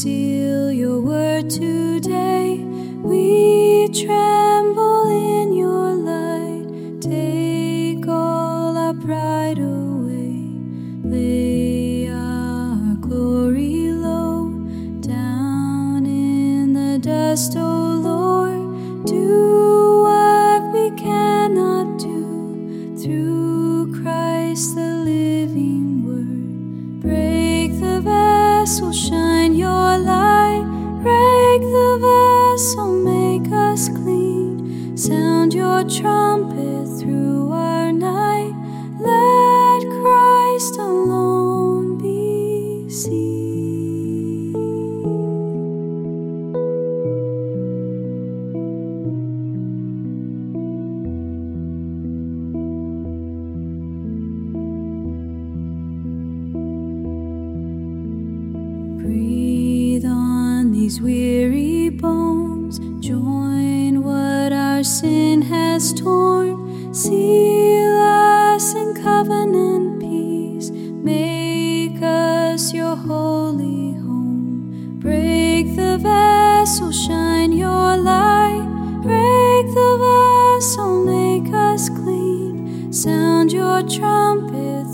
seal your word today. We tremble in your light. Take all our pride away. Lay our glory low, down in the dust, O Lord. Do what we cannot do, through Christ the living word. Break the vessel, shine your light. Break the vessel, make us clean. Sound your trumpet through our night. Let Christ alone be seen. Breathe on these weary bones. Join what our sin has torn. Seal us in covenant peace. Make us your holy home. Break the vessel, shine your light. Break the vessel, make us clean. Sound your trumpet